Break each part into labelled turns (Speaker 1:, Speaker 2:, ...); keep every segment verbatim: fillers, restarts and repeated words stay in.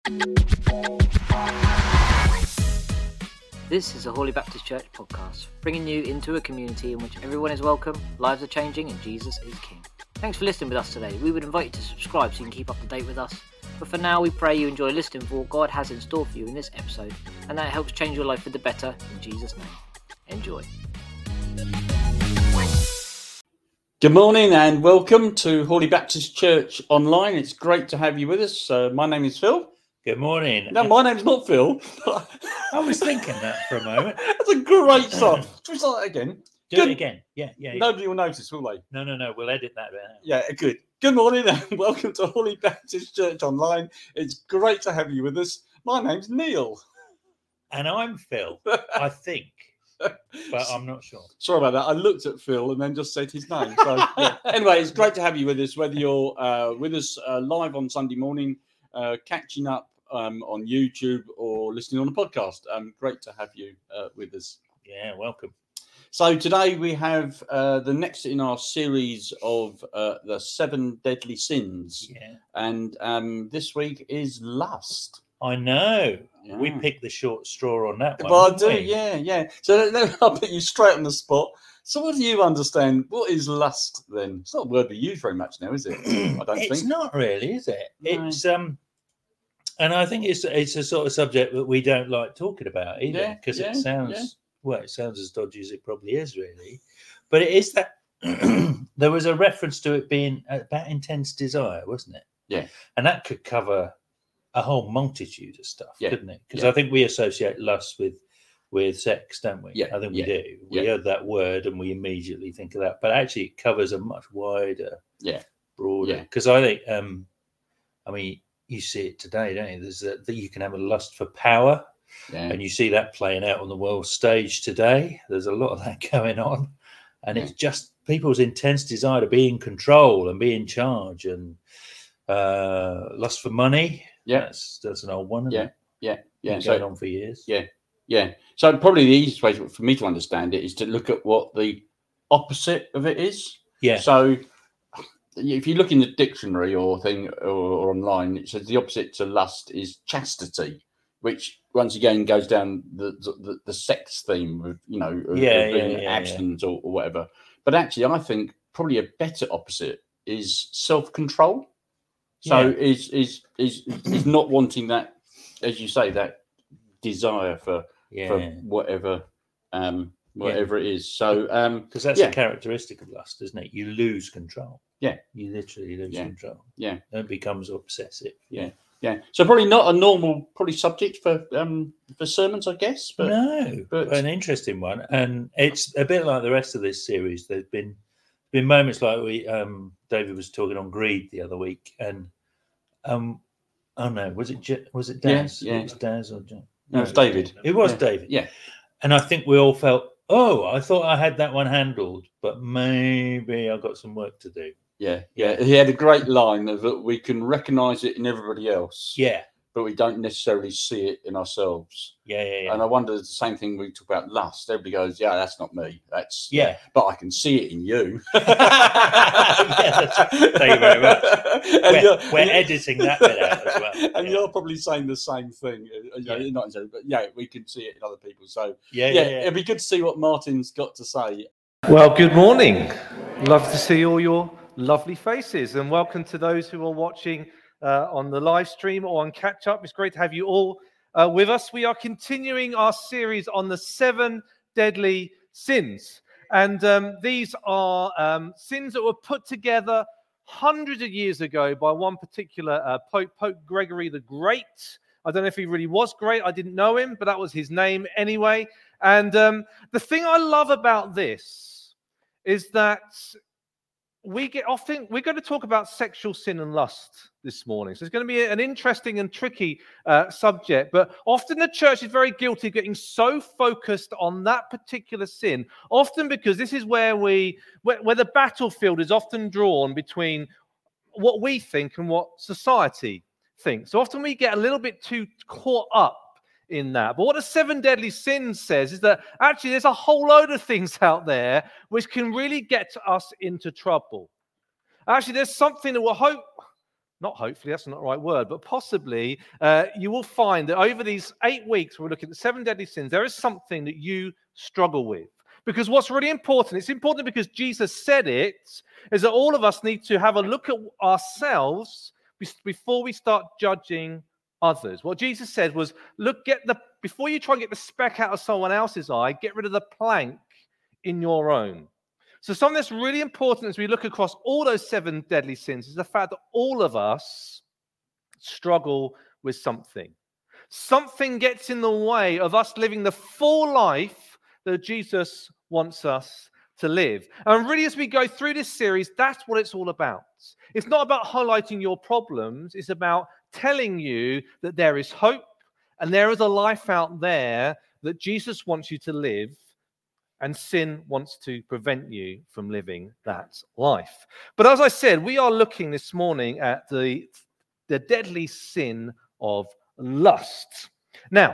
Speaker 1: This is a Holy Baptist Church podcast, bringing you into a community in which everyone is welcome, lives are changing, and Jesus is King. Thanks for listening with us today. We would invite you to subscribe so you can keep up to date with us. But for now, we pray you enjoy listening for what God has in store for you in this episode, and that it helps change your life for the better in Jesus' name. Enjoy.
Speaker 2: Good morning and welcome to Holy Baptist Church Online. It's great to have you with us. Uh, my name is Phil.
Speaker 3: Good morning.
Speaker 2: No, my name's not Phil.
Speaker 3: I was thinking that for a moment.
Speaker 2: That's a great song. Should we start that again?
Speaker 3: Do
Speaker 2: Good.
Speaker 3: it again. Yeah, yeah, yeah.
Speaker 2: Nobody will notice, will they?
Speaker 3: No, no, no. We'll edit that out.
Speaker 2: Yeah, good. Good morning and welcome to Holy Baptist Church Online. It's great to have you with us. My name's Neil.
Speaker 3: And I'm Phil, I think, but I'm not sure.
Speaker 2: Sorry about that. I looked at Phil and then just said his name. So yeah. Anyway, it's great to have you with us, whether you're uh, with us uh, live on Sunday morning, uh, catching up um, on YouTube or listening on a podcast. Um, great to have you uh, with us.
Speaker 3: Yeah, welcome.
Speaker 2: So today we have uh, the next in our series of uh, the seven deadly sins.
Speaker 3: Yeah.
Speaker 2: And um, this week is lust.
Speaker 3: I know.
Speaker 2: Yeah.
Speaker 3: We picked the short straw on that one.
Speaker 2: Well, I do,
Speaker 3: we?
Speaker 2: yeah, yeah. So I'll put you straight on the spot. So what do you understand? What is lust then? It's not a word we use very much now, is it? I don't
Speaker 3: it's
Speaker 2: think.
Speaker 3: It's not really, is it?
Speaker 2: No.
Speaker 3: It's um, and I think it's it's a sort of subject that we don't like talking about either, because
Speaker 2: Yeah,
Speaker 3: it
Speaker 2: yeah,
Speaker 3: sounds
Speaker 2: yeah.
Speaker 3: well, it sounds as dodgy as it probably is, really. But it is that there was a reference to it being about intense desire, wasn't it?
Speaker 2: Yeah.
Speaker 3: And that could cover a whole multitude of stuff,
Speaker 2: Yeah,
Speaker 3: couldn't it? Because
Speaker 2: yeah.
Speaker 3: I think we associate lust with with sex, don't we?
Speaker 2: Yeah,
Speaker 3: I think we
Speaker 2: yeah,
Speaker 3: do. We
Speaker 2: yeah.
Speaker 3: heard that word and we immediately think of that. But actually, it covers a much wider,
Speaker 2: Yeah,
Speaker 3: broader.
Speaker 2: yeah.
Speaker 3: Because I think, um, I mean, you see it today, don't you? There's a, that you can have a lust for power,
Speaker 2: yeah.
Speaker 3: and you see that playing out on the world stage today. There's a lot of that going on, and
Speaker 2: Yeah.
Speaker 3: it's just people's intense desire to be in control and be in charge, and uh, lust for money.
Speaker 2: Yeah.
Speaker 3: that's that's an old one. Isn't
Speaker 2: Yeah,
Speaker 3: it?
Speaker 2: yeah, yeah.
Speaker 3: Been
Speaker 2: So
Speaker 3: going on for years.
Speaker 2: Yeah. Yeah. So probably the easiest way for me to understand it is to look at what the opposite of it is.
Speaker 3: Yeah.
Speaker 2: So if you look in the dictionary or thing or, or online, it says the opposite to lust is chastity, which once again goes down the the, the sex theme of, you know, of,
Speaker 3: Yeah,
Speaker 2: of being
Speaker 3: yeah, yeah,
Speaker 2: abstinent or, or whatever. But actually, I think probably a better opposite is self-control. So
Speaker 3: Yeah.
Speaker 2: is is is is not wanting that, as you say, that desire for
Speaker 3: Yeah,
Speaker 2: for whatever um whatever it is. So um
Speaker 3: because that's
Speaker 2: yeah.
Speaker 3: a characteristic of lust, isn't it? You lose control.
Speaker 2: Yeah.
Speaker 3: You literally lose
Speaker 2: Yeah.
Speaker 3: control.
Speaker 2: Yeah.
Speaker 3: And it becomes obsessive.
Speaker 2: Yeah. yeah. So probably not a normal probably subject for um for sermons, I guess. But
Speaker 3: no,
Speaker 2: but-
Speaker 3: but an interesting one, and it's a bit like the rest of this series. There's been been moments like we um David was talking on greed the other week, and um oh no, was it J- was it
Speaker 2: Yeah,
Speaker 3: Daz?
Speaker 2: yeah.
Speaker 3: It was Daz or John?
Speaker 2: No, it was David.
Speaker 3: It was
Speaker 2: Yeah.
Speaker 3: David.
Speaker 2: Yeah.
Speaker 3: And I think we all felt, oh, I thought I had that one handled, but maybe I've got some work to do.
Speaker 2: Yeah. Yeah. He had a great line of that we can recognise it in everybody else,
Speaker 3: Yeah,
Speaker 2: but we don't necessarily see it in ourselves.
Speaker 3: yeah, yeah, yeah.
Speaker 2: And I wonder the same thing we talk about lust. Everybody goes, yeah, that's not me. That's
Speaker 3: Yeah.
Speaker 2: but I can see it in you.
Speaker 3: Yeah, that's right. Thank you very much.
Speaker 2: And
Speaker 3: We're,
Speaker 2: you're-
Speaker 3: we're
Speaker 2: and you're-
Speaker 3: editing that bit out as well.
Speaker 2: And
Speaker 3: Yeah.
Speaker 2: you're probably saying the same thing. uh, You know,
Speaker 3: Yeah.
Speaker 2: not necessarily, but yeah, we can see it in other people. So
Speaker 3: Yeah,
Speaker 2: yeah,
Speaker 3: yeah, yeah.
Speaker 2: it'd be good to see what Martin's got to say.
Speaker 4: Well, good morning. Love to see all your lovely faces, and welcome to those who are watching uh, on the live stream or on catch up. It's great to have you all uh, with us. We are continuing our series on the seven deadly sins, and um, these are um, sins that were put together hundreds of years ago by one particular uh, Pope, Pope Gregory the Great. I don't know if he really was great. I didn't know him, but that was his name anyway. And um, the thing I love about this is that we get often, we're going to talk about sexual sin and lust this morning. So it's going to be an interesting and tricky uh, subject, but often the church is very guilty of getting so focused on that particular sin, often because this is where we, where, where the battlefield is often drawn between what we think and what society thinks. So often we get a little bit too caught up in that. But what the seven deadly sins says is that actually there's a whole load of things out there which can really get us into trouble. Actually, there's something that will hope not hopefully, that's not the right word, but possibly uh, you will find that over these eight weeks, we're looking at the seven deadly sins, there is something that you struggle with. Because what's really important, it's important because Jesus said it, is that all of us need to have a look at ourselves before we start judging others. What Jesus said was, look, get the before you try and get the speck out of someone else's eye, get rid of the plank in your own. So something that's really important as we look across all those seven deadly sins is the fact that all of us struggle with something. Something gets in the way of us living the full life that Jesus wants us to live. And really, as we go through this series, that's what it's all about. It's not about highlighting your problems. It's about telling you that there is hope and there is a life out there that Jesus wants you to live, and sin wants to prevent you from living that life. But as I said, we are looking this morning at the, the deadly sin of lust. Now,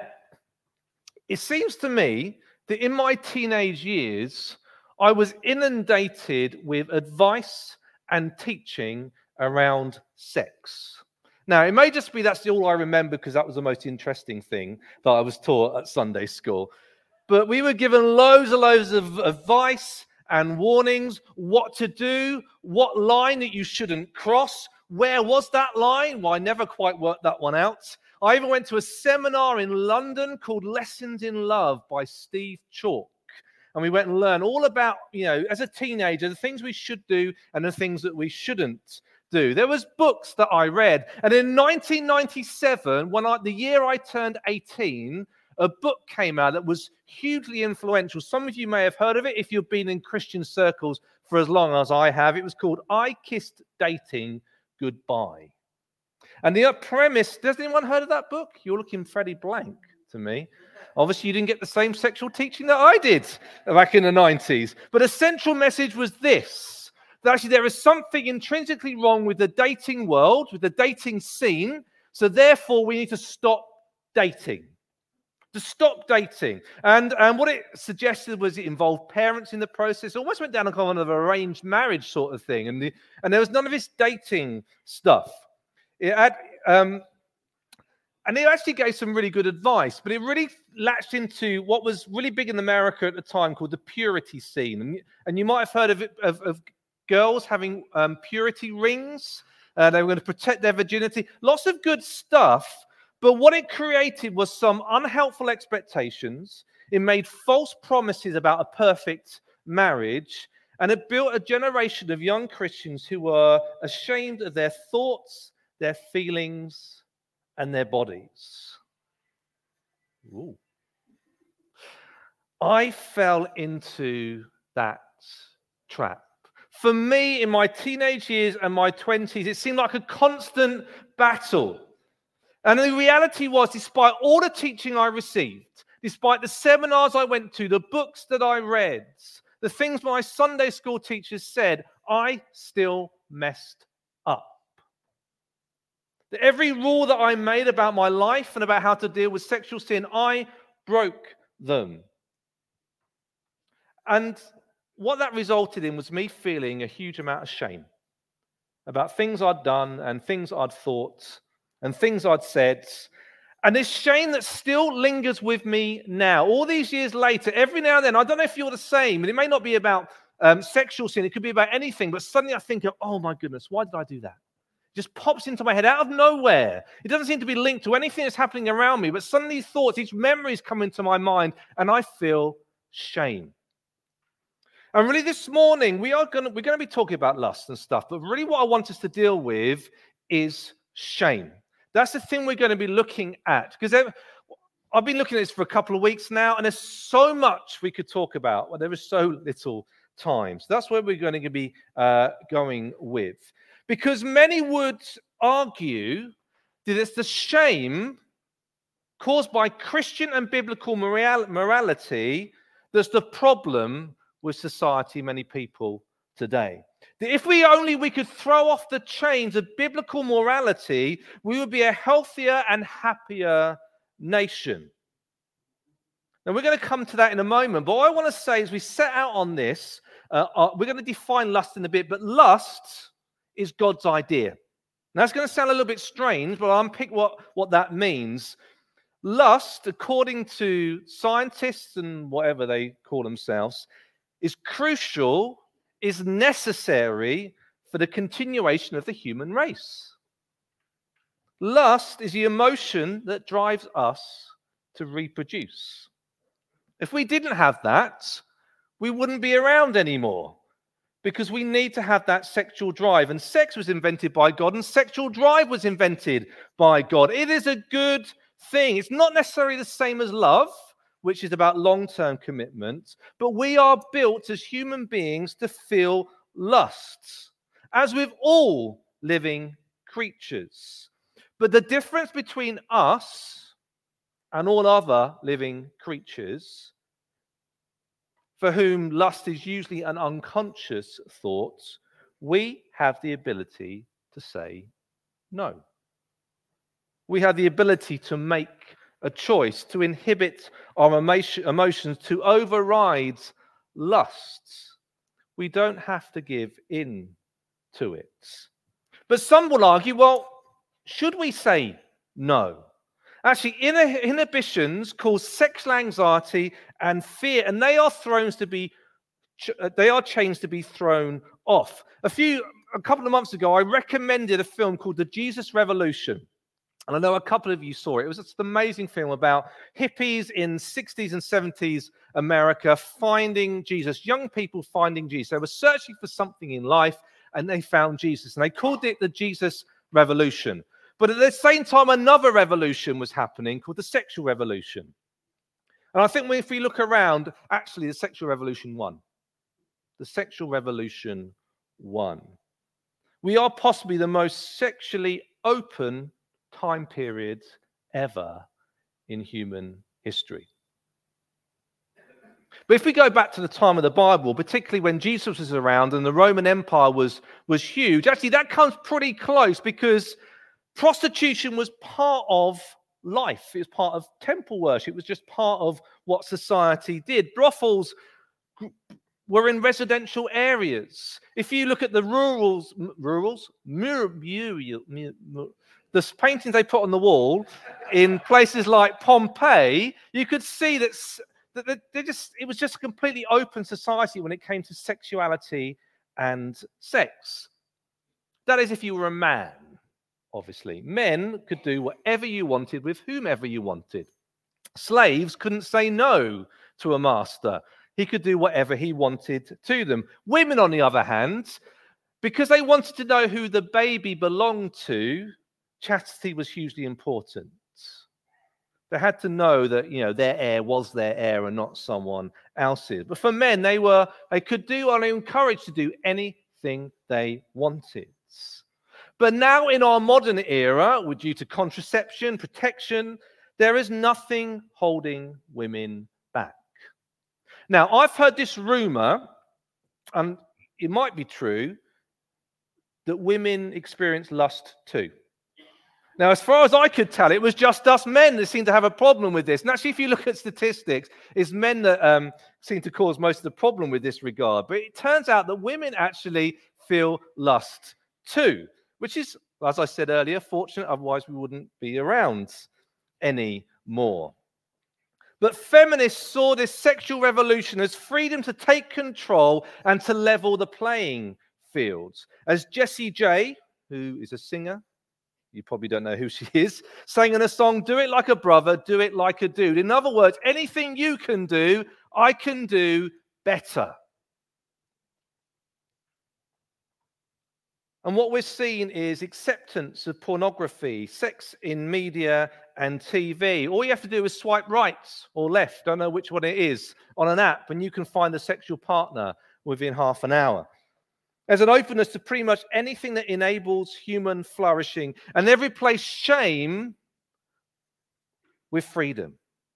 Speaker 4: it seems to me that in my teenage years, I was inundated with advice and teaching around sex. Now, it may just be that's all I remember because that was the most interesting thing that I was taught at Sunday school. But we were given loads and loads of advice and warnings, what to do, what line that you shouldn't cross. Where was that line? Well, I never quite worked that one out. I even went to a seminar in London called Lessons in Love by Steve Chalk. And we went and learned all about, you know, as a teenager, the things we should do and the things that we shouldn't do. There was books that I read. And in nineteen ninety-seven, when I, the year I turned eighteen, a book came out that was hugely influential. Some of you may have heard of it if you've been in Christian circles for as long as I have. It was called I Kissed Dating Goodbye. And the premise, has anyone heard of that book? You're looking fairly blank to me. Obviously, you didn't get the same sexual teaching that I did back in the nineties. But the central message was this, that actually there is something intrinsically wrong with the dating world, with the dating scene. So therefore, we need to stop dating. To stop dating. And, and what it suggested was it involved parents in the process. It almost went down a kind of arranged marriage sort of thing. And, the, and there was none of this dating stuff. It had, um, and it actually gave some really good advice, but it really latched into what was really big in America at the time called the purity scene. And, and you might have heard of it, of, of girls having um, purity rings. Uh, they were going to protect their virginity. Lots of good stuff. But what it created was some unhelpful expectations. It made false promises about a perfect marriage. And it built a generation of young Christians who were ashamed of their thoughts, their feelings, and their bodies. Ooh. I fell into that trap. For me, in my teenage years and my twenties, it seemed like a constant battle. And the reality was, despite all the teaching I received, despite the seminars I went to, the books that I read, the things my Sunday school teachers said, I still messed up. That every rule that I made about my life and about how to deal with sexual sin, I broke them. And what that resulted in was me feeling a huge amount of shame about things I'd done and things I'd thought and things I'd said. And this shame that still lingers with me now, all these years later, every now and then, I don't know if you're the same, and it may not be about um, sexual sin, it could be about anything, but suddenly I think of, oh my goodness, why did I do that? It just pops into my head out of nowhere. It doesn't seem to be linked to anything that's happening around me, but suddenly these thoughts, these memories come into my mind, and I feel shame. And really this morning, we are going to, we're going to be talking about lust and stuff, but really what I want us to deal with is shame. That's the thing we're going to be looking at. Because I've been looking at this for a couple of weeks now, and there's so much we could talk about, but there is so little time. So that's where we're going to be uh, going with. Because many would argue that it's the shame caused by Christian and biblical moral- morality that's the problem with society, many people today. That if we only we could throw off the chains of biblical morality, we would be a healthier and happier nation. Now, we're going to come to that in a moment, but what I want to say as we set out on this, uh, uh, we're going to define lust in a bit, but lust is God's idea. Now, that's going to sound a little bit strange, but I'll unpick what, what that means. Lust, according to scientists and whatever they call themselves, is crucial, is necessary for the continuation of the human race. Lust is the emotion that drives us to reproduce. If we didn't have that, we wouldn't be around anymore, because we need to have that sexual drive. And sex was invented by God, and sexual drive was invented by God. It is a good thing. It's not necessarily the same as love, which is about long-term commitment, but we are built as human beings to feel lusts, as with all living creatures. But the difference between us and all other living creatures, for whom lust is usually an unconscious thought, we have the ability to say no. We have the ability to make a choice, to inhibit our emotions, to override lusts. We don't have to give in to it. But some will argue, well, should we say no? Actually, inhibitions cause sexual anxiety and fear, and they are thrown to be, they are chains to be thrown off. A few, a couple of months ago, I recommended a film called The Jesus Revolution. And I know a couple of you saw it. It was just an amazing film about hippies in sixties and seventies America finding Jesus, young people finding Jesus. They were searching for something in life, and they found Jesus. And they called it the Jesus Revolution. But at the same time, another revolution was happening called the sexual revolution. And I think if we look around, actually, the sexual revolution won. The sexual revolution won. We are possibly the most sexually open time period ever in human history. But if we go back to the time of the Bible, particularly when Jesus was around and the Roman Empire was, was huge, actually that comes pretty close, because prostitution was part of life. It was part of temple worship. It was just part of what society did. Brothels were in residential areas. If you look at the rurals, rurals, mur, mur, mur, mur, the paintings they put on the wall in places like Pompeii, you could see that, that they just it was just a completely open society when it came to sexuality and sex. That is, if you were a man, obviously. Men could do whatever you wanted with whomever you wanted. Slaves couldn't say no to a master. He could do whatever he wanted to them. Women, on the other hand, because they wanted to know who the baby belonged to, chastity was hugely important. They had to know that, you know, their heir was their heir and not someone else's. But for men, they were they could do and encouraged to do anything they wanted. But now in our modern era, due to contraception, protection, there is nothing holding women back. Now, I've heard this rumor, and it might be true, that women experience lust too. Now, as far as I could tell, it was just us men that seemed to have a problem with this. And actually, if you look at statistics, it's men that um, seem to cause most of the problem with this regard. But it turns out that women actually feel lust too, which is, as I said earlier, fortunate. Otherwise, we wouldn't be around anymore. But feminists saw this sexual revolution as freedom to take control and to level the playing fields. As Jessie J, who is a singer, you probably don't know who she is, sang in a song, "Do it like a brother, do it like a dude." In other words, anything you can do, I can do better. And what we're seeing is acceptance of pornography, sex in media and T V. All you have to do is swipe right or left, don't know which one it is, on an app, and you can find a sexual partner within half an hour. There's an openness to pretty much anything that enables human flourishing, and they replace shame with freedom.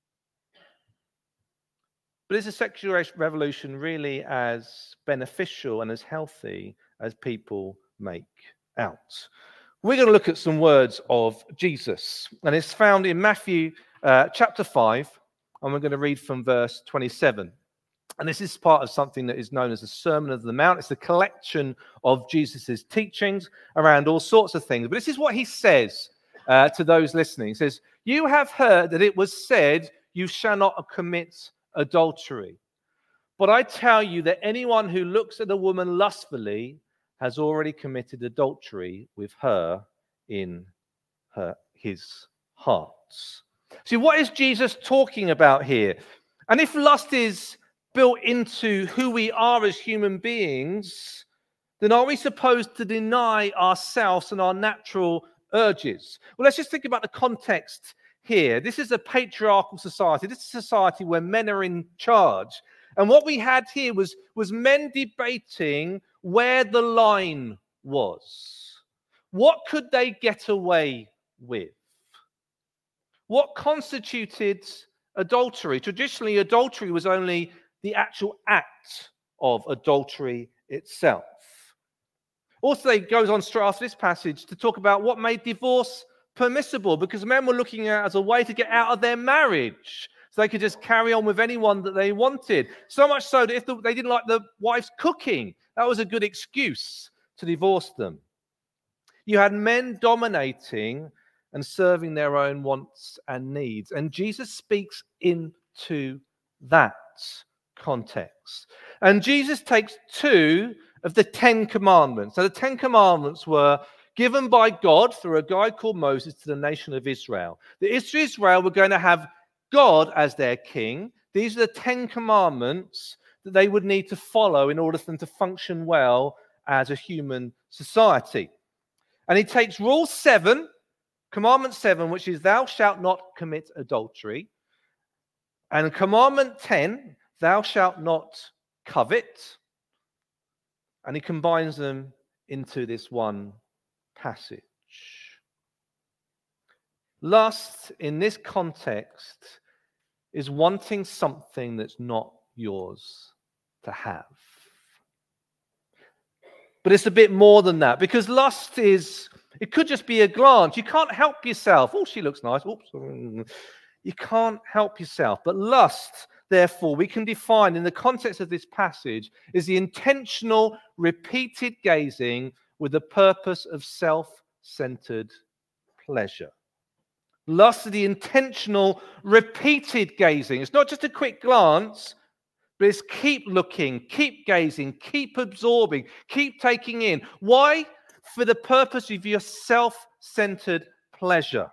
Speaker 4: But is the sexual revolution really as beneficial and as healthy as people make out? We're going to look at some words of Jesus, and it's found in Matthew uh, chapter five, and we're going to read from verse twenty-seven. And this is part of something that is known as the Sermon of the Mount. It's a collection of Jesus' teachings around all sorts of things. But this is what he says uh, to those listening. He says, "You have heard that it was said, 'You shall not commit adultery.' But I tell you that anyone who looks at a woman lustfully has already committed adultery with her in her, his heart." See, what is Jesus talking about here? And if lust is built into who we are as human beings, then are we supposed to deny ourselves and our natural urges? Well, let's just think about the context here. This is a patriarchal society. This is a society where men are in charge. And what we had here was, was men debating where the line was. What could they get away with? What constituted adultery? Traditionally, adultery was only the actual act of adultery itself. Also, it goes on straight after this passage to talk about what made divorce permissible, because men were looking at it as a way to get out of their marriage, so they could just carry on with anyone that they wanted. So much so that if the, they didn't like the wife's cooking, that was a good excuse to divorce them. You had men dominating and serving their own wants and needs. And Jesus speaks into that context. And Jesus takes two of the Ten Commandments. So the Ten Commandments were given by God through a guy called Moses to the nation of Israel. The Israel were going to have God as their king. These are the Ten Commandments that they would need to follow in order for them to function well as a human society. And he takes rule seven, commandment seven, which is thou shalt not commit adultery, and commandment ten, thou shalt not covet, and he combines them into this one passage. Lust, in this context, is wanting something that's not yours to have. But it's a bit more than that, because lust is, it could just be a glance. You can't help yourself. Oh, she looks nice. Oops. You can't help yourself. But lust, therefore, we can define in the context of this passage is the intentional, repeated gazing with the purpose of self-centered pleasure. Lust is the intentional, repeated gazing. It's not just a quick glance, but it's keep looking, keep gazing, keep absorbing, keep taking in. Why? For the purpose of your self-centered pleasure.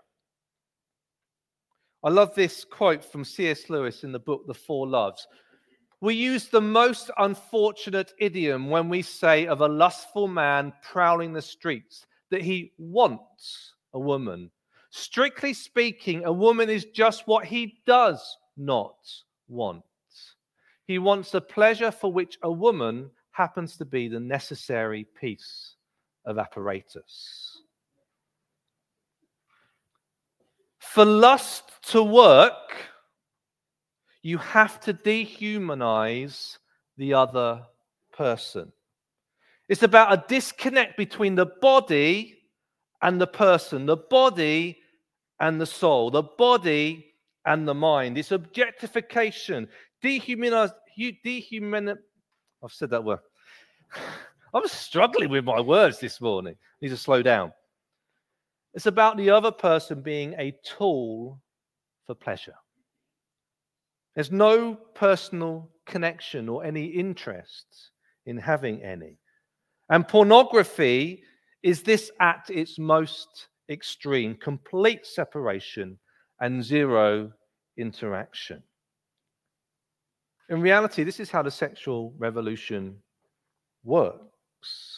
Speaker 4: I love this quote from C S Lewis in the book The Four Loves. We use the most unfortunate idiom when we say of a lustful man prowling the streets that he wants a woman. Strictly speaking, a woman is just what he does not want. He wants a pleasure for which a woman happens to be the necessary piece of apparatus. For lust to work, you have to dehumanize the other person. It's about a disconnect between the body and the person, the body and the soul, the body and the mind. It's objectification, dehumanize, dehuman. I've said that word. I'm struggling with my words this morning. I need to slow down. It's about the other person being a tool for pleasure. There's no personal connection or any interest in having any. And pornography is this at its most extreme, complete separation and zero interaction. In reality, this is how the sexual revolution works.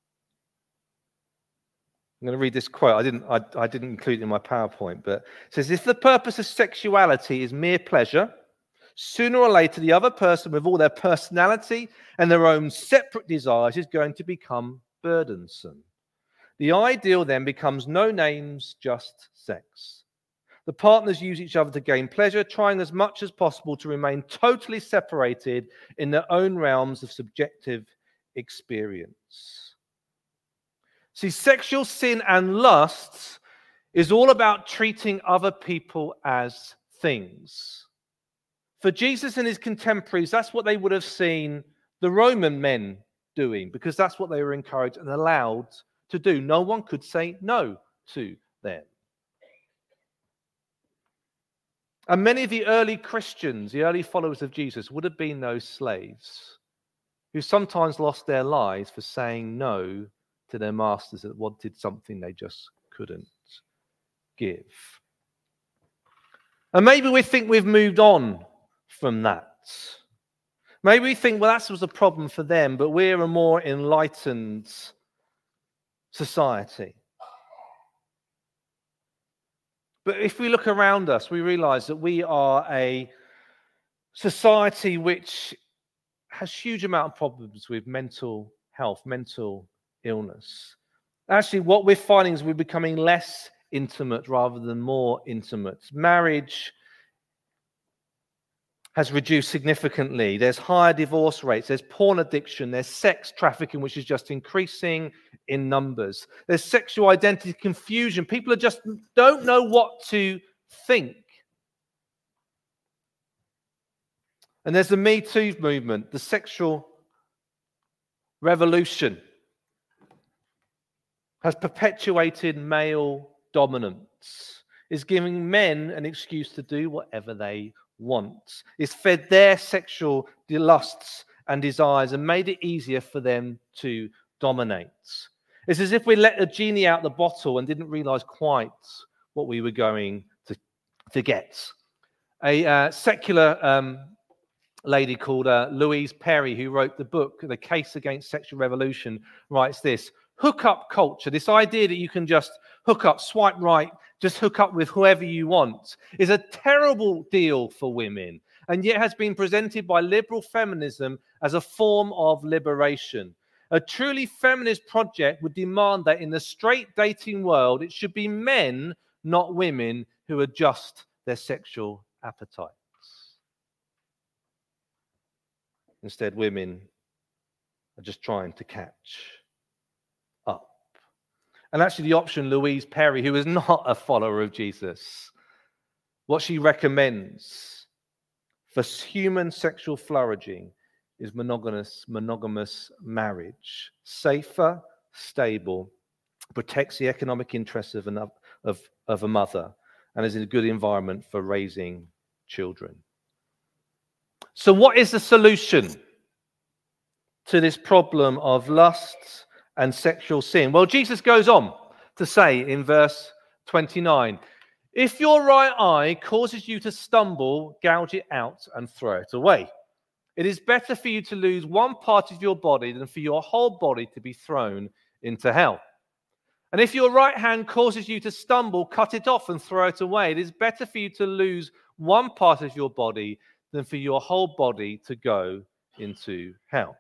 Speaker 4: I'm going to read this quote. I didn't, I, I didn't include it in my PowerPoint, but it says, if the purpose of sexuality is mere pleasure, sooner or later the other person with all their personality and their own separate desires is going to become burdensome. The ideal then becomes no names, just sex. The partners use each other to gain pleasure, trying as much as possible to remain totally separated in their own realms of subjective experience. See, sexual sin and lust is all about treating other people as things. For Jesus and his contemporaries, that's what they would have seen the Roman men doing, because that's what they were encouraged and allowed to do. No one could say no to them. And many of the early Christians, the early followers of Jesus, would have been those slaves who sometimes lost their lives for saying no to their masters that wanted something they just couldn't give. And maybe we think we've moved on from that. Maybe we think, well, that was a problem for them, but we're a more enlightened society. But if we look around us, we realize that we are a society which has huge amount of problems with mental health, mental illness. Actually, what we're finding is we're becoming less intimate rather than more intimate. Marriage has reduced significantly. There's higher divorce rates. There's porn addiction. There's sex trafficking, which is just increasing in numbers. There's sexual identity confusion. People are just don't know what to think. And there's the Me Too movement, the sexual revolution has perpetuated male dominance, is giving men an excuse to do whatever they want. It's fed their sexual lusts and desires and made it easier for them to dominate. It's as if we let the genie out the bottle and didn't realize quite what we were going to, to get. A uh, secular um, lady called uh, Louise Perry, who wrote the book, The Case Against Sexual Revolution, writes this: hookup culture, this idea that you can just hook up, swipe right, just hook up with whoever you want, is a terrible deal for women, and yet has been presented by liberal feminism as a form of liberation. A truly feminist project would demand that in the straight dating world, it should be men, not women, who adjust their sexual appetites. Instead, women are just trying to catch up. And actually, the option Louise Perry, who is not a follower of Jesus, what she recommends for human sexual flourishing is monogamous, monogamous marriage. Safer, stable, protects the economic interests of, an, of, of a mother, and is a good environment for raising children. So what is the solution to this problem of lust and sexual sin? Well, Jesus goes on to say in verse twenty-nine, if your right eye causes you to stumble, gouge it out and throw it away. It is better for you to lose one part of your body than for your whole body to be thrown into hell. And if your right hand causes you to stumble, cut it off and throw it away. It is better for you to lose one part of your body than for your whole body to go into hell.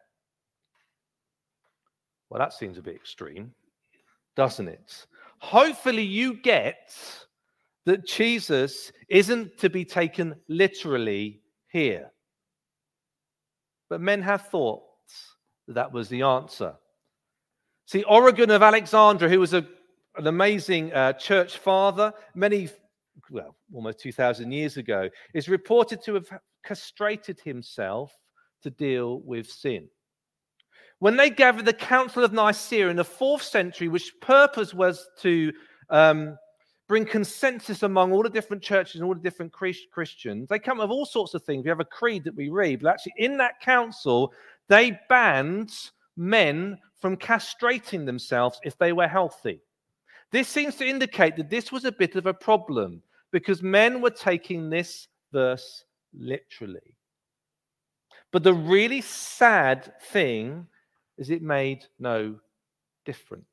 Speaker 4: Well, that seems a bit extreme, doesn't it? Hopefully you get that Jesus isn't to be taken literally here. But men have thought that that was the answer. See, Origen of Alexandria, who was a, an amazing uh, church father, many, well, almost two thousand years ago, is reported to have castrated himself to deal with sin. When they gathered the Council of Nicaea in the fourth century, which purpose was to um, bring consensus among all the different churches and all the different Christians, they come up with all sorts of things. We have a creed that we read, but actually in that council, they banned men from castrating themselves if they were healthy. This seems to indicate that this was a bit of a problem because men were taking this verse literally. But the really sad thing is it made no difference.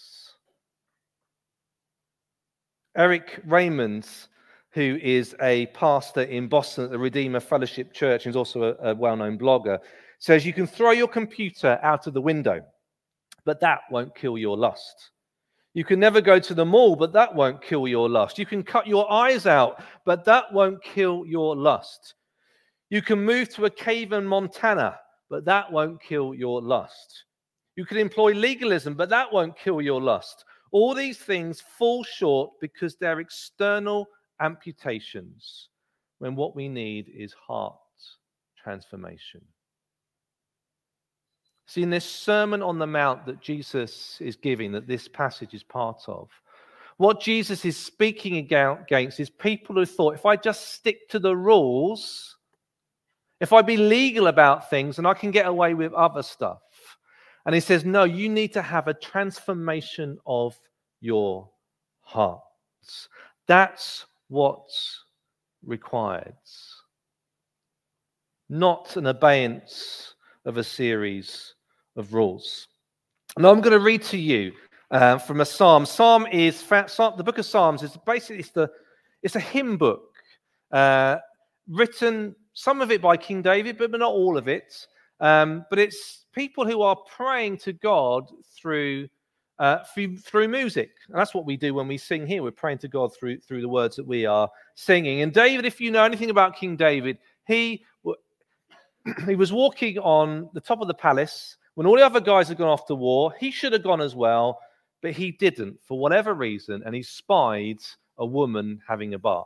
Speaker 4: Eric Raymond, who is a pastor in Boston at the Redeemer Fellowship Church and is also a, a well-known blogger, says you can throw your computer out of the window, but that won't kill your lust. You can never go to the mall, but that won't kill your lust. You can cut your eyes out, but that won't kill your lust. You can move to a cave in Montana, but that won't kill your lust. You can employ legalism, but that won't kill your lust. All these things fall short because they're external amputations, when what we need is heart transformation. See, in this Sermon on the Mount that Jesus is giving, that this passage is part of, what Jesus is speaking against is people who thought, if I just stick to the rules, if I be legal about things, and I can get away with other stuff. And he says, no, you need to have a transformation of your hearts. That's what's required. Not an abeyance of a series of rules. Now I'm going to read to you uh, from a psalm. Psalm is Psalm, the book of Psalms is basically it's the it's a hymn book uh, written, some of it by King David, but not all of it. Um, but it's people who are praying to God through uh, through, through music. And that's what we do when we sing here. We're praying to God through through the words that we are singing. And David, if you know anything about King David, he he was walking on the top of the palace when all the other guys had gone off to war. He should have gone as well, but he didn't for whatever reason, and he spied a woman having a bath.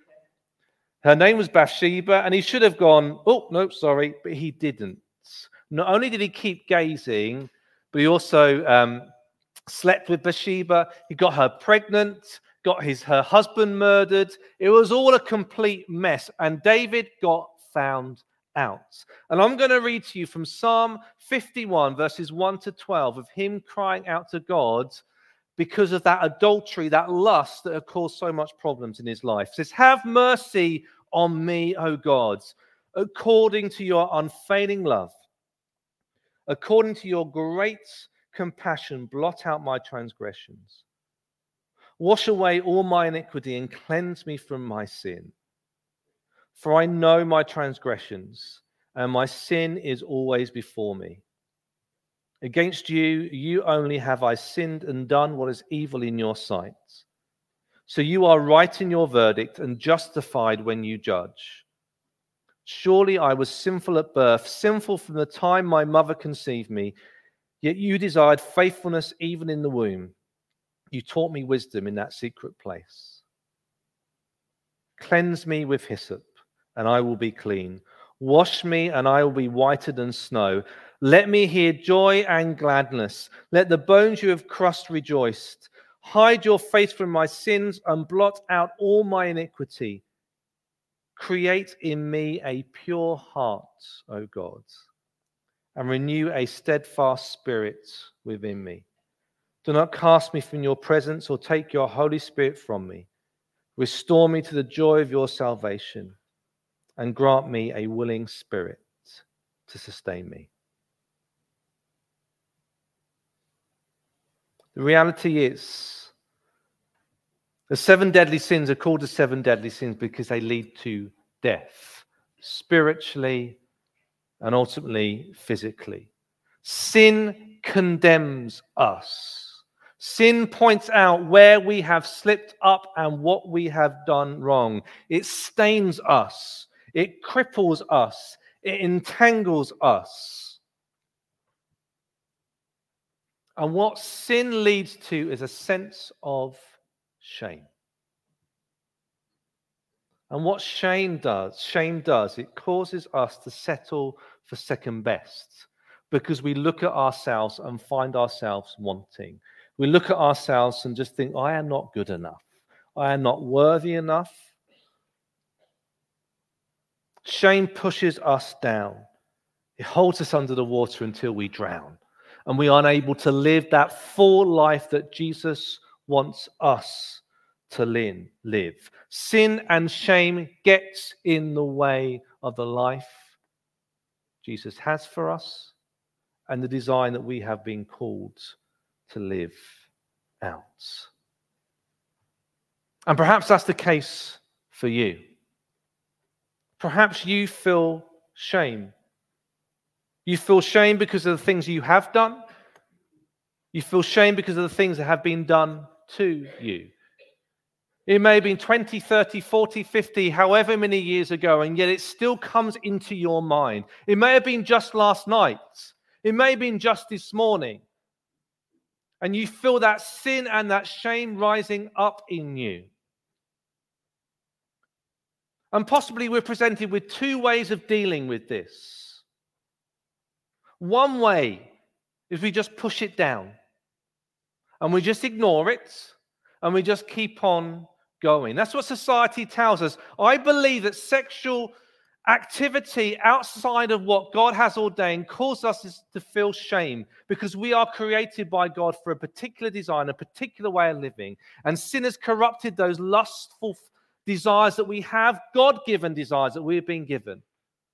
Speaker 4: Her name was Bathsheba, and he should have gone, oh, no, sorry, but he didn't. Not only did he keep gazing, but he also um, slept with Bathsheba. He got her pregnant, got his her husband murdered. It was all a complete mess, and David got found out. And I'm going to read to you from Psalm fifty-one, verses one to twelve, of him crying out to God because of that adultery, that lust that had caused so much problems in his life. It says, have mercy on me, O God, according to your unfailing love. According to your great compassion, blot out my transgressions. Wash away all my iniquity and cleanse me from my sin. For I know my transgressions, and my sin is always before me. Against you, you only have I sinned and done what is evil in your sight. So you are right in your verdict and justified when you judge. Surely I was sinful at birth, sinful from the time my mother conceived me. Yet you desired faithfulness even in the womb. You taught me wisdom in that secret place. Cleanse me with hyssop, and I will be clean. Wash me, and I will be whiter than snow. Let me hear joy and gladness. Let the bones you have crushed rejoice. Hide your face from my sins and blot out all my iniquity. Create in me a pure heart, O God, and renew a steadfast spirit within me. Do not cast me from your presence or take your Holy Spirit from me. Restore me to the joy of your salvation and grant me a willing spirit to sustain me. The reality is, the seven deadly sins are called the seven deadly sins because they lead to death, spiritually and ultimately physically. Sin condemns us. Sin points out where we have slipped up and what we have done wrong. It stains us. It cripples us. It entangles us. And what sin leads to is a sense of shame. And what shame does, shame does, it causes us to settle for second best because we look at ourselves and find ourselves wanting. We look at ourselves and just think, I am not good enough. I am not worthy enough. Shame pushes us down. It holds us under the water until we drown. And we are unable to live that full life that Jesus wants us to live. Sin and shame gets in the way of the life Jesus has for us and the design that we have been called to live out. And perhaps that's the case for you. Perhaps you feel shame. You feel shame because of the things you have done. You feel shame because of the things that have been done to you. It may have been twenty, thirty, forty, fifty, however many years ago, and yet it still comes into your mind. It may have been just last night. It may have been just this morning. And you feel that sin and that shame rising up in you. And possibly we're presented with two ways of dealing with this. One way is we just push it down and we just ignore it and we just keep on going. That's what society tells us. I believe that sexual activity outside of what God has ordained causes us to feel shame because we are created by God for a particular design, a particular way of living, and sin has corrupted those lustful desires that we have, God-given desires that we've been given.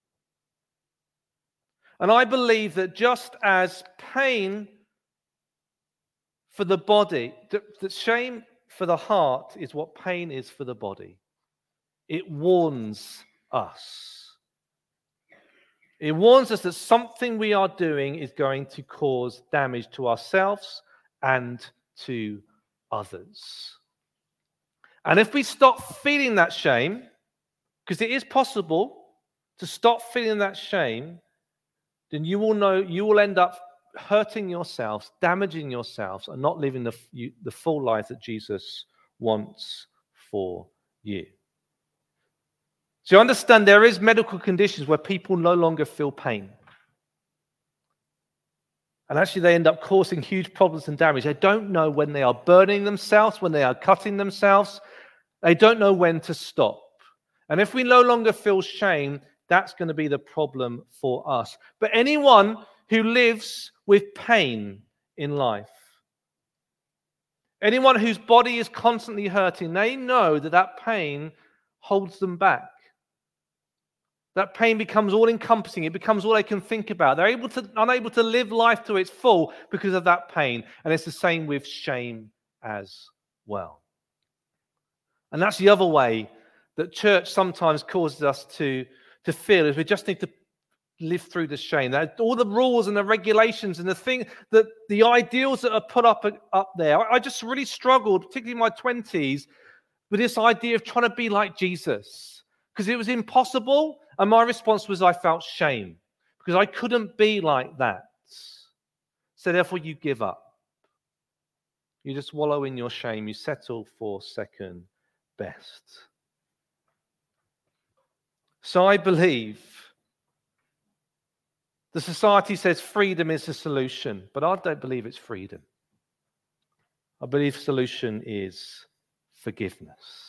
Speaker 4: And I believe that just as pain for the body, that shame for the heart is what pain is for the body. It warns us. It warns us that something we are doing is going to cause damage to ourselves and to others. And if we stop feeling that shame, because it is possible to stop feeling that shame, then you will know you will end up hurting yourselves, damaging yourselves, and not living the, you, the full life that Jesus wants for you. So you understand there is medical conditions where people no longer feel pain. And actually they end up causing huge problems and damage. They don't know when they are burning themselves, when they are cutting themselves. They don't know when to stop. And if we no longer feel shame, that's going to be the problem for us. But anyone who lives with pain in life, anyone whose body is constantly hurting, they know that that pain holds them back. That pain becomes all-encompassing. It becomes all they can think about. They're able to, unable to live life to its full because of that pain. And it's the same with shame as well. And that's the other way that church sometimes causes us to, to feel, is we just need to live through the shame. That all the rules and the regulations and the thing, that the ideals that are put up, up there. I, I just really struggled, particularly in my twenties, with this idea of trying to be like Jesus. Because it was impossible. And my response was I felt shame because I couldn't be like that. So therefore you give up. You just wallow in your shame. You settle for second best. So I believe the society says freedom is the solution, but I don't believe it's freedom. I believe the solution is forgiveness.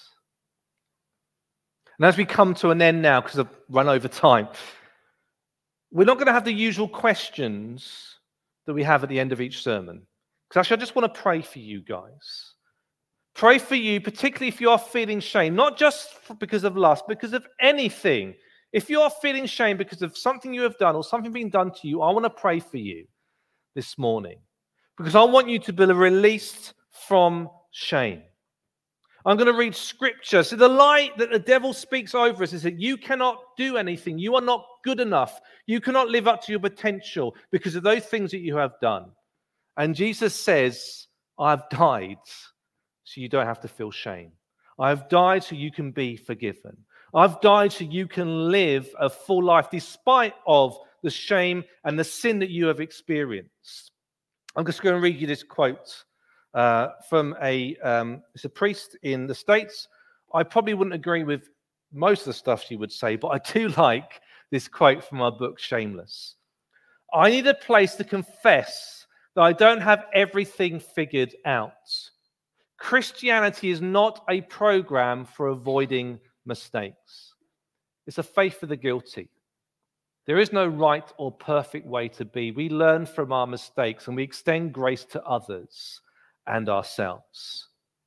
Speaker 4: And as we come to an end now, because I've run over time, we're not going to have the usual questions that we have at the end of each sermon. Because actually, I just want to pray for you guys. Pray for you, particularly if you are feeling shame, not just because of lust, because of anything. If you are feeling shame because of something you have done or something being done to you, I want to pray for you this morning. Because I want you to be released from shame. I'm going to read scripture. So the lie that the devil speaks over us is that you cannot do anything. You are not good enough. You cannot live up to your potential because of those things that you have done. And Jesus says, I've died so you don't have to feel shame. I've died so you can be forgiven. I've died so you can live a full life despite of the shame and the sin that you have experienced. I'm just going to read you this quote. Uh, from a, um, it's a priest in the States. I probably wouldn't agree with most of the stuff she would say, but I do like this quote from our book, Shameless. I need a place to confess that I don't have everything figured out. Christianity is not a program for avoiding mistakes. It's a faith for the guilty. There is no right or perfect way to be. We learn from our mistakes and we extend grace to others and ourselves.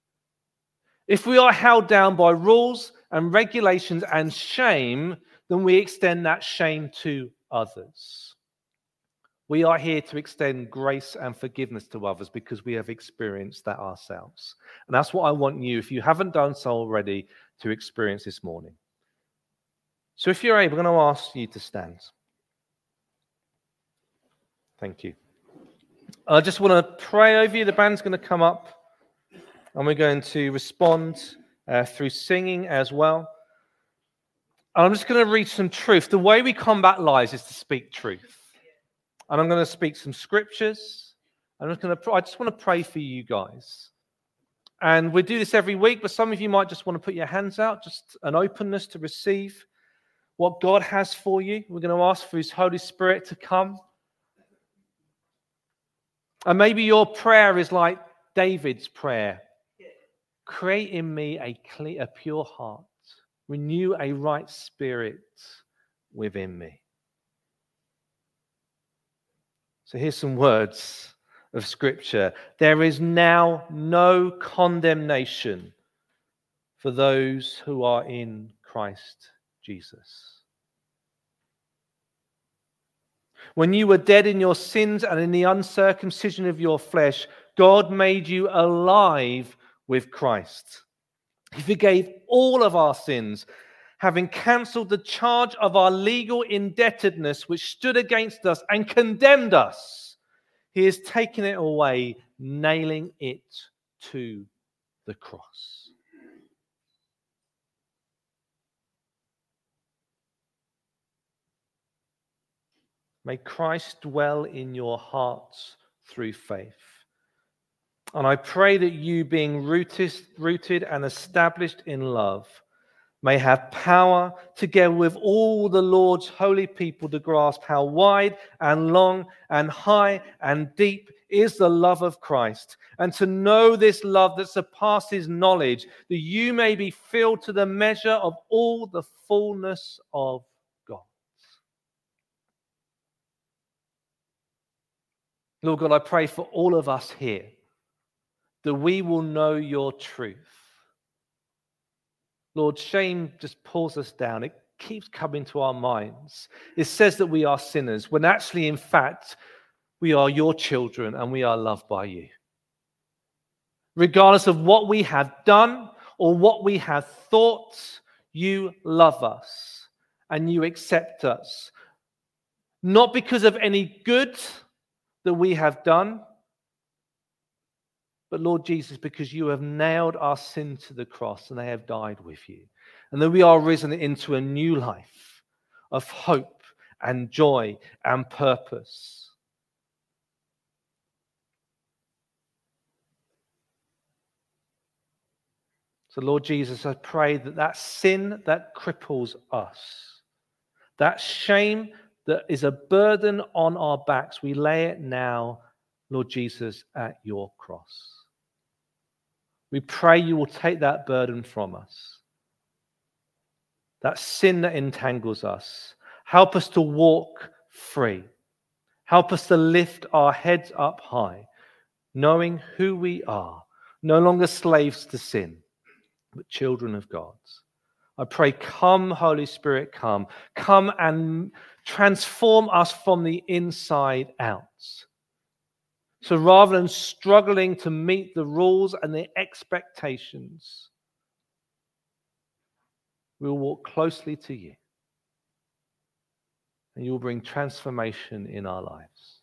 Speaker 4: If we are held down by rules and regulations and shame, then we extend that shame to others. We are here to extend grace and forgiveness to others because we have experienced that ourselves. And that's what I want you, if you haven't done so already, to experience this morning. So if you're able, I'm going to ask you to stand. Thank you. I just want to pray over you. The band's going to come up and we're going to respond uh, through singing as well. And I'm just going to read some truth. The way we combat lies is to speak truth. And I'm going to speak some scriptures. I'm just going to, I just want to pray for you guys And we do this every week, but some of you might just want to put your hands out, just an openness to receive what God has for you. We're going to ask for his Holy Spirit to come. And maybe your prayer is like David's prayer. Create in me a clear, a pure heart. Renew a right spirit within me. So here's some words of Scripture. There is now no condemnation for those who are in Christ Jesus. When you were dead in your sins and in the uncircumcision of your flesh, God made you alive with Christ. He forgave all of our sins, having cancelled the charge of our legal indebtedness which stood against us and condemned us. He has taken it away, nailing it to the cross. May Christ dwell in your hearts through faith. And I pray that you, being rooted, rooted and established in love, may have power, together with all the Lord's holy people, to grasp how wide and long and high and deep is the love of Christ, and to know this love that surpasses knowledge, that you may be filled to the measure of all the fullness of God. Lord God, I pray for all of us here that we will know your truth. Lord, shame just pulls us down. It keeps coming to our minds. It says that we are sinners, when actually, in fact, we are your children and we are loved by you. Regardless of what we have done or what we have thought, you love us and you accept us. Not because of any good that we have done, but Lord Jesus, because you have nailed our sin to the cross and they have died with you. And that we are risen into a new life of hope and joy and purpose. So Lord Jesus, I pray that that sin that cripples us, that shame that is a burden on our backs, we lay it now, Lord Jesus, at your cross. We pray you will take that burden from us. That sin that entangles us. Help us to walk free. Help us to lift our heads up high, knowing who we are, no longer slaves to sin, but children of God. I pray, come, Holy Spirit, come. Come and transform us from the inside out. So rather than struggling to meet the rules and the expectations, we will walk closely to you. And you will bring transformation in our lives.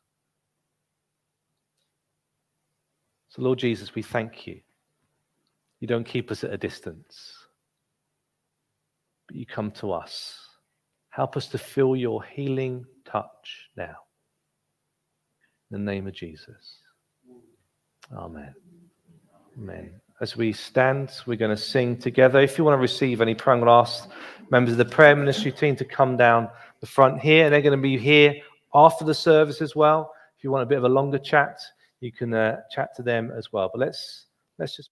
Speaker 4: So Lord Jesus, we thank you. You don't keep us at a distance, but you come to us. Help us to feel your healing touch now. In the name of Jesus. Amen. Amen. As we stand, we're going to sing together. If you want to receive any prayer, I'm going to ask members of the prayer ministry team to come down the front here. They're going to be here after the service as well. If you want a bit of a longer chat, you can uh, chat to them as well. But let's let's just.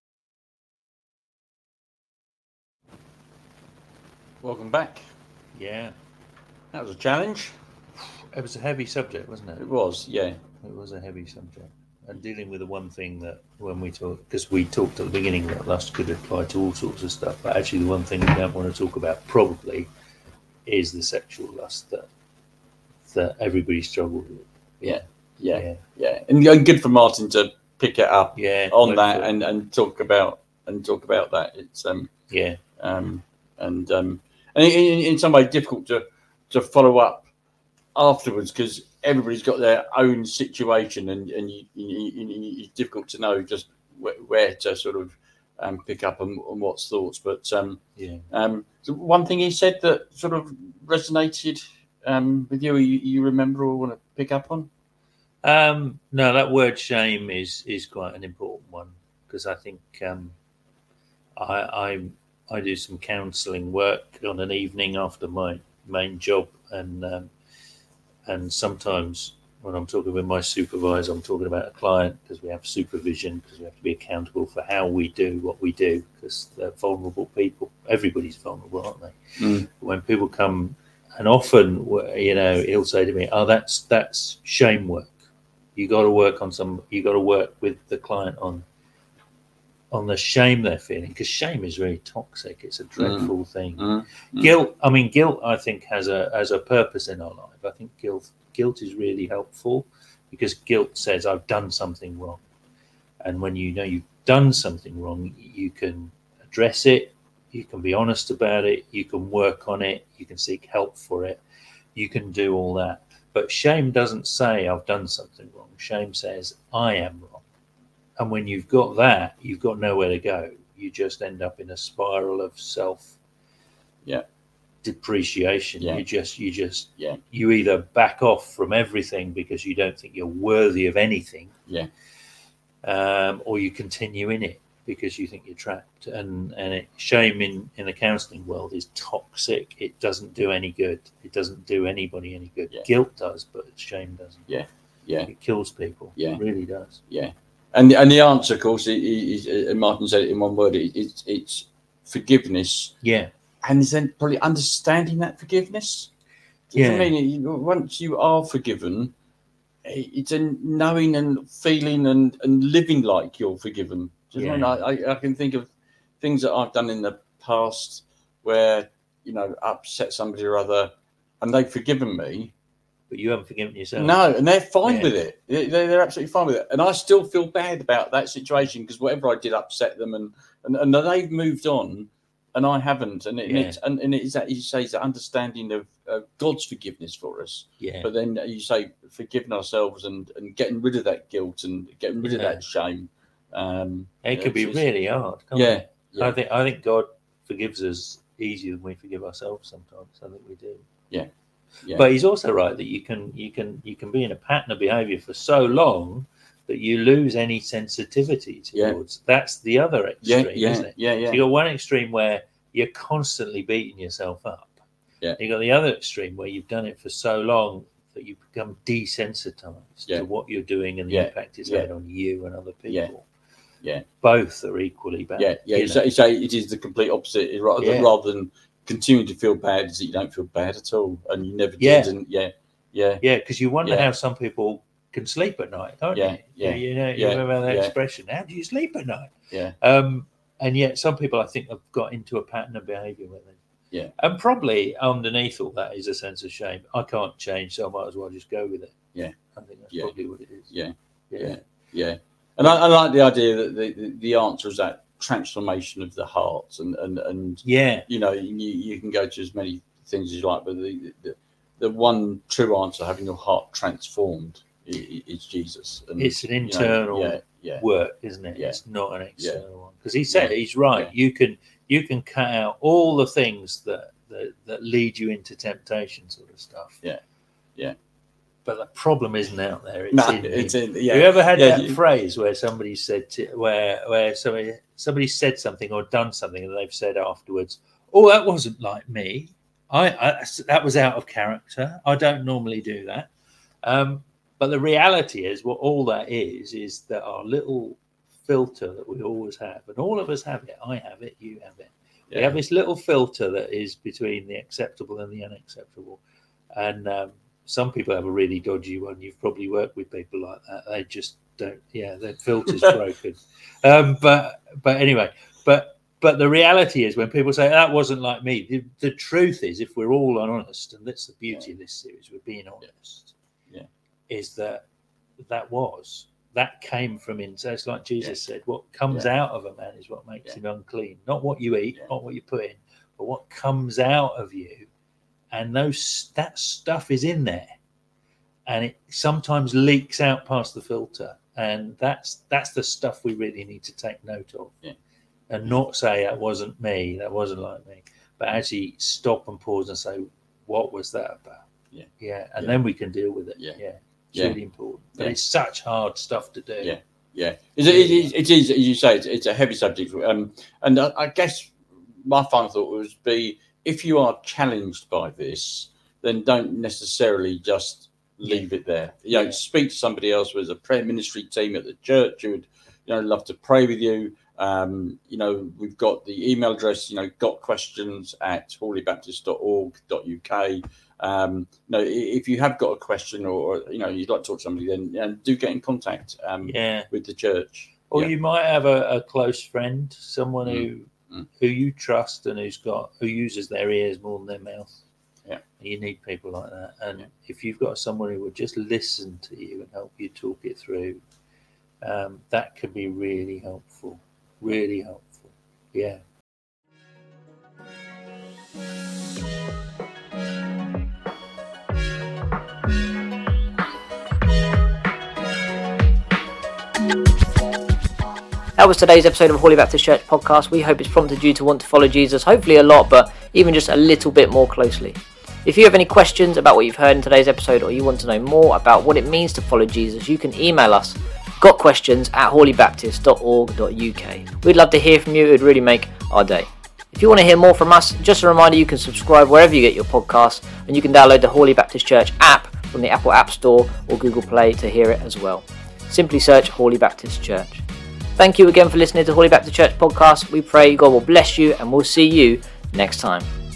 Speaker 2: Welcome back.
Speaker 3: Yeah.
Speaker 2: That was a challenge.
Speaker 3: It was a heavy subject, wasn't it?
Speaker 2: It was, yeah.
Speaker 3: It was a heavy subject. And dealing with the one thing that when we talk, because we talked at the beginning that lust could apply to all sorts of stuff, but actually the one thing we don't want to talk about probably is the sexual lust that that everybody struggled with.
Speaker 2: Yeah, yeah,
Speaker 3: Yeah.
Speaker 2: yeah. And, and good for Martin to pick it up
Speaker 3: Yeah.
Speaker 2: on
Speaker 3: went
Speaker 2: that
Speaker 3: for it.
Speaker 2: and, and talk about and talk about that. It's um
Speaker 3: Yeah.
Speaker 2: um and um and in, in some way difficult to to follow up afterwards because everybody's got their own situation and and you, you, you, it's difficult to know just where, where to sort of um, pick up on, on what's thoughts. But um,
Speaker 3: Yeah.
Speaker 2: um, so one thing he said that sort of resonated um, with you, you, you remember or want to pick up on?
Speaker 3: Um, no, that word shame is is quite an important one. because I think um, I, I I do some counselling work on an evening after my main job, and um, and sometimes when I'm talking with my supervisor, I'm talking about a client because we have supervision, because we have to be accountable for how we do what we do, because they're vulnerable people. Everybody's vulnerable, aren't they?
Speaker 2: Mm.
Speaker 3: When people come, and often, you know, he'll say to me, "Oh, that's that's shame work. You got to work on some. You got to work with the client on on the shame they're feeling, because shame is really toxic. It's a dreadful
Speaker 2: Mm.
Speaker 3: thing.
Speaker 2: Mm. Mm.
Speaker 3: Guilt. I mean, guilt. I think has a has a purpose in our life. I think guilt guilt is really helpful, because guilt says I've done something wrong, and when you know you've done something wrong, you can address it. You can be honest about it. You can work on it. You can seek help for it. You can do all that. But shame doesn't say I've done something wrong. Shame says I am wrong. And when you've got that, you've got nowhere to go. You just end up in a spiral of self
Speaker 2: yeah.
Speaker 3: depreciation.
Speaker 2: Yeah.
Speaker 3: You just, you just,
Speaker 2: Yeah.
Speaker 3: you either back off from everything because you don't think you're worthy of anything,
Speaker 2: Yeah.
Speaker 3: um, or you continue in it because you think you're trapped. And and it, shame in in the counselling world is toxic. It doesn't do any good. It doesn't do anybody any good.
Speaker 2: Yeah.
Speaker 3: Guilt does, but shame doesn't.
Speaker 2: Yeah. Yeah.
Speaker 3: It kills people.
Speaker 2: Yeah.
Speaker 3: It really does.
Speaker 2: Yeah. And and the answer, of course, is, and Martin said it in one word, it, it's it's forgiveness.
Speaker 3: Yeah.
Speaker 2: And then probably understanding that forgiveness. Do you know
Speaker 3: Yeah.
Speaker 2: what I mean? Once you are forgiven, it's a knowing and feeling and, and living like you're forgiven. Do you know what I mean? I, I can think of things that I've done in the past where, you know, upset somebody or other, and they've forgiven me.
Speaker 3: But you haven't forgiven yourself.
Speaker 2: No, and they're fine
Speaker 3: Yeah.
Speaker 2: with it. They're, they're absolutely fine with it. And I still feel bad about that situation, because whatever I did upset them, and, and, and they've moved on and I haven't. And, it,
Speaker 3: Yeah.
Speaker 2: and, it's, and, and it's that, you say, it's that understanding of uh, God's forgiveness for us.
Speaker 3: Yeah.
Speaker 2: But then you say forgiving ourselves and, and getting rid of that guilt and getting rid of
Speaker 3: Yeah.
Speaker 2: that shame. Um,
Speaker 3: It can be
Speaker 2: it's-
Speaker 3: really hard. Can't
Speaker 2: Yeah,
Speaker 3: it?
Speaker 2: yeah.
Speaker 3: I think I think God forgives us easier than we forgive ourselves sometimes. I think we do.
Speaker 2: Yeah. Yeah.
Speaker 3: But he's also right that you can you can you can be in a pattern of behaviour for so long that you lose any sensitivity
Speaker 2: Yeah.
Speaker 3: towards. That's the other
Speaker 2: Yeah,
Speaker 3: extreme,
Speaker 2: yeah,
Speaker 3: isn't it?
Speaker 2: yeah, yeah.
Speaker 3: So you got one extreme where you're constantly beating yourself up.
Speaker 2: Yeah.
Speaker 3: You got the other extreme where you've done it for so long that you become desensitized
Speaker 2: Yeah.
Speaker 3: to what you're doing and the
Speaker 2: Yeah,
Speaker 3: impact it's
Speaker 2: yeah.
Speaker 3: had on you and other
Speaker 2: Yeah.
Speaker 3: people.
Speaker 2: Yeah.
Speaker 3: Both are equally bad.
Speaker 2: Yeah, yeah.
Speaker 3: you
Speaker 2: You
Speaker 3: know.
Speaker 2: say, you say it is the complete opposite. It- Rather,
Speaker 3: Yeah.
Speaker 2: rather than continuing to feel bad, is that you don't feel bad at all, and you never
Speaker 3: Yeah.
Speaker 2: did. And yeah, yeah,
Speaker 3: Yeah, because you wonder
Speaker 2: Yeah.
Speaker 3: how some people can sleep at night, don't
Speaker 2: Yeah,
Speaker 3: you?
Speaker 2: yeah,
Speaker 3: You know, you
Speaker 2: yeah,
Speaker 3: remember that
Speaker 2: yeah.
Speaker 3: expression, how do you sleep at night?
Speaker 2: yeah,
Speaker 3: Um, and yet some people, I think, have got into a pattern of behaviour with it.
Speaker 2: Yeah.
Speaker 3: And probably underneath all that is a sense of shame. I can't change, so I might as well just go with it.
Speaker 2: Yeah.
Speaker 3: I think that's
Speaker 2: Yeah.
Speaker 3: probably what it is.
Speaker 2: yeah,
Speaker 3: Yeah.
Speaker 2: yeah, yeah. And I, I like the idea that the, the, the answer is that transformation of the heart, and and and
Speaker 3: Yeah.
Speaker 2: you know, you, you can go to as many things as you like, but the the, the one true answer, having your heart transformed, is, is Jesus. And,
Speaker 3: It's an
Speaker 2: you know,
Speaker 3: internal
Speaker 2: yeah, yeah,
Speaker 3: work, isn't it?
Speaker 2: Yeah.
Speaker 3: It's not an external one. Because he said,
Speaker 2: Yeah.
Speaker 3: he's right.
Speaker 2: Yeah.
Speaker 3: You can you can cut out all the things that, that that lead you into temptation, sort of stuff.
Speaker 2: Yeah. Yeah.
Speaker 3: But the problem isn't out there. It's
Speaker 2: no,
Speaker 3: in
Speaker 2: it's
Speaker 3: him.
Speaker 2: in, yeah.
Speaker 3: Have you ever had
Speaker 2: Yeah,
Speaker 3: that
Speaker 2: you-
Speaker 3: phrase where somebody said to, where where somebody somebody said something or done something and they've said afterwards, "Oh, that wasn't like me. I, I that was out of character. I don't normally do that." Um, but the reality is, what all that is is that our little filter that we always have, and all of us have it. I have it. You have it. We
Speaker 2: Yeah.
Speaker 3: have this little filter that is between the acceptable and the unacceptable, and um, some people have a really dodgy one. You've probably worked with people like that. They just don't. Yeah, their filter's broken. Um, but but anyway, but but the reality is, when people say that wasn't like me, the, the truth is, if we're all honest, and that's the beauty of this series, we're being honest.
Speaker 2: Yeah.
Speaker 3: Is that that was that came from in. So it's like Jesus said, what comes
Speaker 2: Yeah.
Speaker 3: out of a man is what makes
Speaker 2: Yeah.
Speaker 3: him unclean. Not what you eat,
Speaker 2: Yeah.
Speaker 3: not what you put in, but what comes out of you. And those that stuff is in there, and it sometimes leaks out past the filter, and that's that's the stuff we really need to take note of,
Speaker 2: Yeah.
Speaker 3: and not say that wasn't me, that wasn't like me, but actually stop and pause and say, what was that about?
Speaker 2: Yeah.
Speaker 3: yeah, and
Speaker 2: Yeah.
Speaker 3: then we can deal with it.
Speaker 2: Yeah.
Speaker 3: yeah, it's
Speaker 2: Yeah.
Speaker 3: really important. But
Speaker 2: Yeah.
Speaker 3: it's such hard stuff to do.
Speaker 2: Yeah. yeah. It, it, it, it is, as you say, it's, it's a heavy subject. Um, and I, I guess my final thought would be, if you are challenged by this, then don't necessarily just leave it there. You know, yeah. Speak to somebody else who has a prayer ministry team at the church who would, you know, love to pray with you. Um, you know, we've got the email address, you know, got questions at hawley baptist dot org dot U K. Um, you know, if you have got a question or, or you know, you'd like to talk to somebody, then you know, do get in contact um,
Speaker 3: yeah.
Speaker 2: with the church.
Speaker 3: Or
Speaker 2: yeah.
Speaker 3: you might have a, a close friend, someone
Speaker 2: Mm.
Speaker 3: who
Speaker 2: Mm.
Speaker 3: who you trust and who's got who uses their ears more than their mouth.
Speaker 2: Yeah,
Speaker 3: you need people like that. And
Speaker 2: yeah.
Speaker 3: if you've got someone who will just listen to you and help you talk it through, um, that can be really helpful. Really helpful. Yeah.
Speaker 1: That was today's episode of Hawley Baptist Church podcast. We hope it's prompted you to want to follow Jesus, hopefully a lot, but even just a little bit more closely. If you have any questions about what you've heard in today's episode, or you want to know more about what it means to follow Jesus, you can email us, got questions at hawley baptist dot org dot U K. We'd love to hear from you. It would really make our day. If you want to hear more from us, just a reminder, you can subscribe wherever you get your podcasts, and you can download the Hawley Baptist Church app from the Apple App Store or Google Play to hear it as well. Simply search Hawley Baptist Church. Thank you again for listening to Hawley Baptist Church podcast. We pray God will bless you, and we'll see you next time.